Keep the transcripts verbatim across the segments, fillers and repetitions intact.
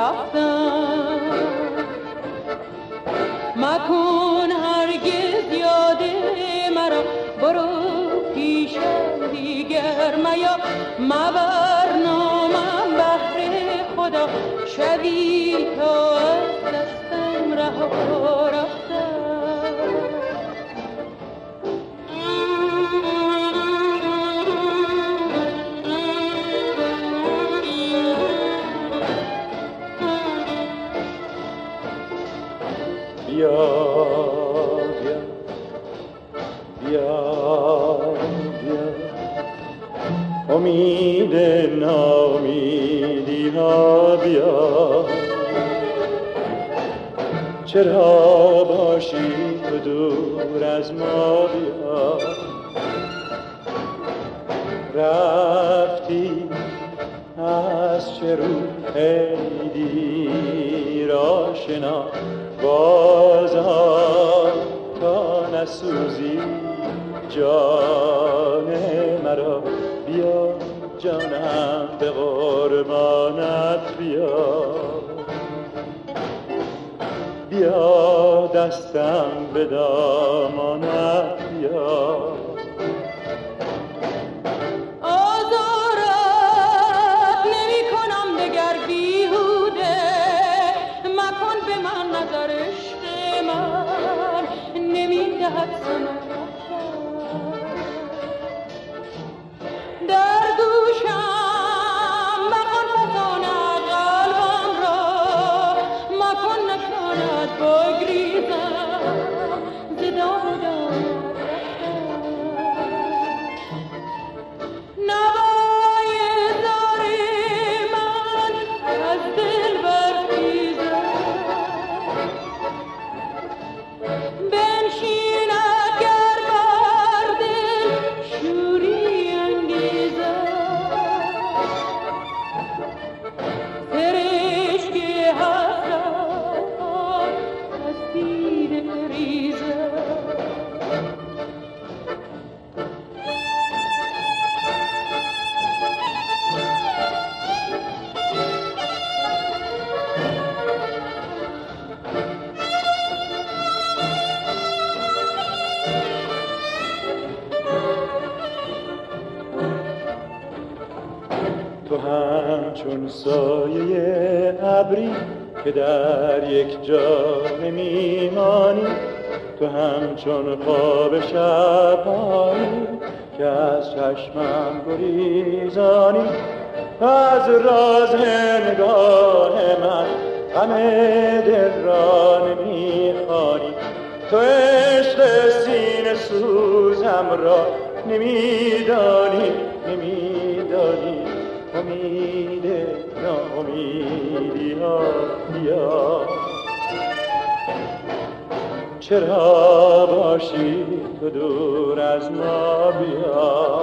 رفتم. مکن هرگز یاد مرا، برو پیشم دیگر میا، مبر نامم بهر خدا، شبی تا از دستم رها رفتم. بیا بیا بیا بیا، امید ناامیدی ها بیا، چرا باشی تو دور از ما بیا، رفتی از چه رو ای دیر آشنا، بازم تا نسوزی جان مرا، بیا جانم به قربانت بیا، بیا دستم به دامانت بیا. آزارت نمی کنم دگر بیهوده، مکن به من نظر عشق من، نمی دهد ثمر در گوشم، مکن فساند قلبم را، مکن نشاند بگریزم ز دام و دامت نوای زار من از دل برخیزد، بنشیند گر بر دل شوری انگیزد، سرشک حسرت از دیده ریزد. تو همچون سایه ابری که در یک جا نمیمانی، تو همچون خواب شبانی که از چشمم گریزانی، از راز نگاه من غم دل را نمیخوانی، تو عشق سینه سوزم را نمیدانی نمیدانی، امید ناامیدی ها بیا، چرا باشی تو دور از ما بیا.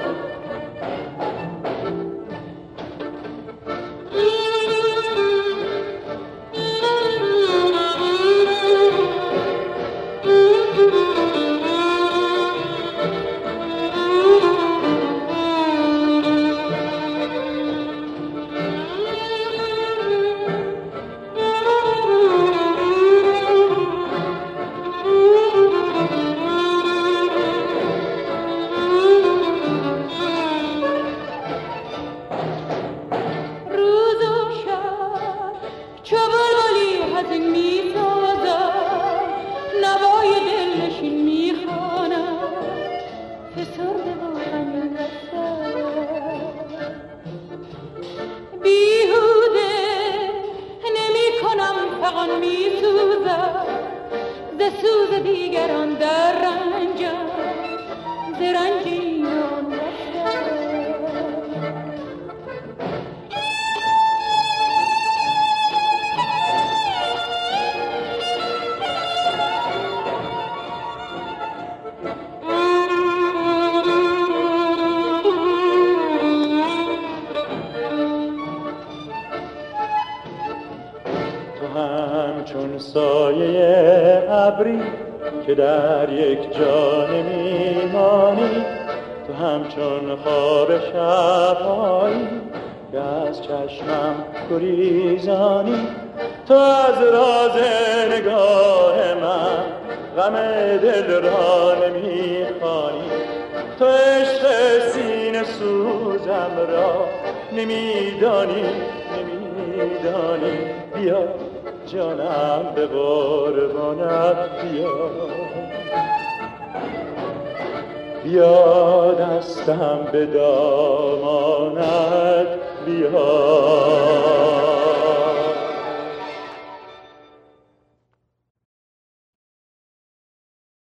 همچون سایه ابری که در یک جا نمیمانی، تو همچون خواب شبهایی که از چشمم گریزانی. تو از راز نگاه من غم دل را نمیخوانی. تو عشق سینه سوزم را نمیدانی نمیدانی. بیا جانم به قربانت بیا، بیا دستم به دامانت